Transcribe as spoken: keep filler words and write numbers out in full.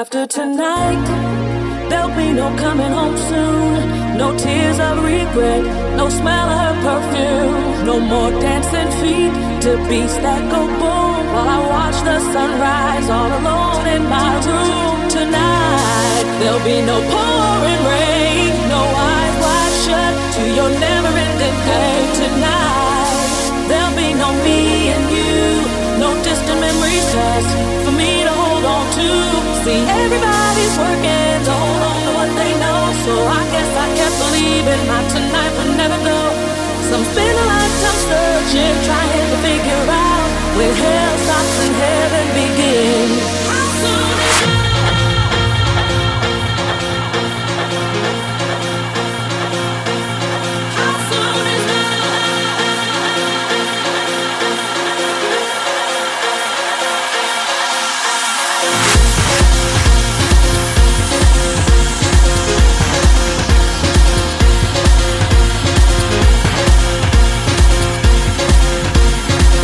After tonight, there'll be no coming home soon. No tears of regret, no smell of her perfume. No more dancing feet to beats that go boom, while I watch the sunrise all alone in my room. Tonight, there'll be no pouring rain, no eyes wide shut to your never-ending day. Tonight, there'll be no me and you, no distant memories just for me to hold on to. See, everybody's working to hold on to what they know, so I guess I kept believing my tonight would never go. Some spend a lifetime searching, trying to figure out where hell stops and heaven begins.